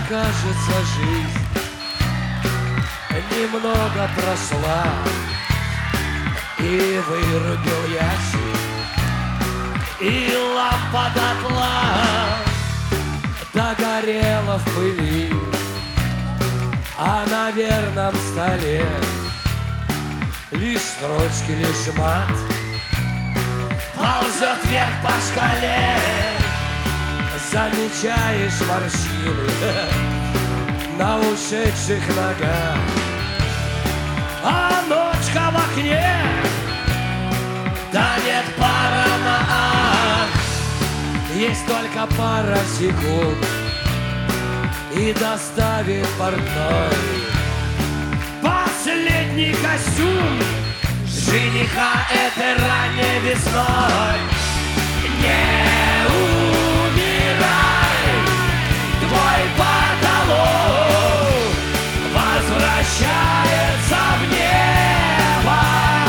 кажется, жизнь немного прошла, и вырубил ящик, и лампа дотла догорела в пыли, а на верном столе лишь строчки, лишь мат ползет вверх по шкале. Замечаешь морщины на ушедших ногах, а ночка в окне, да нет пара на ах. Есть только пара секунд, и доставит портной последний костюм жениха этой ранней весной. Не умирай, твой потолок возвращается в небо.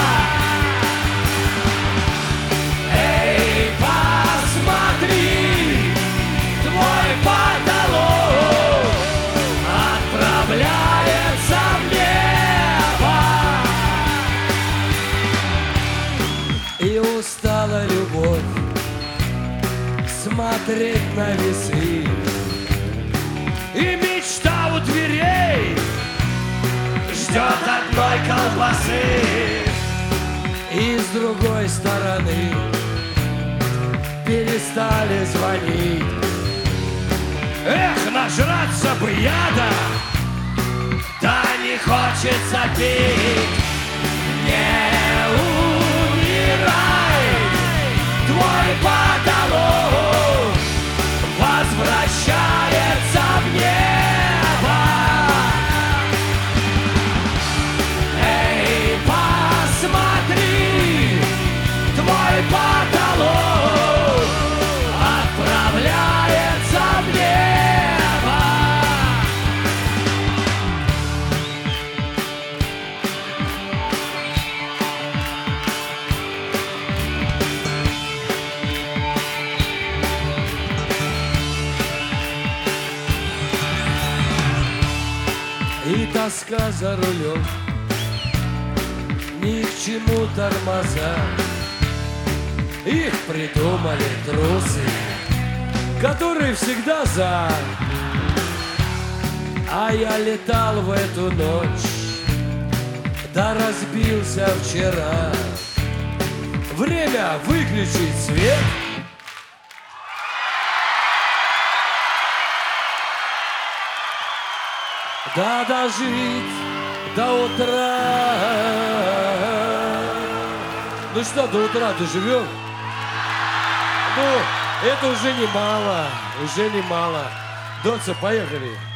Эй, посмотри, твой потолок отправляется в небо. И устала любовь смотреть на весы, и мечта у дверей ждет одной колбасы. И с другой стороны перестали звонить. Эх, нажраться бы яда, да не хочется пить. Не умирай, твой потолок возвращается в небо. Эй, посмотри, твой потолок отправляется в небо. И тоска за рулем, ни к чему тормоза. Их придумали трусы, которые всегда за. А я летал в эту ночь, да разбился вчера. Время выключить свет. Да дожить до утра. Ну что, до утра доживем? Ну, это уже немало, уже немало. Доца, поехали.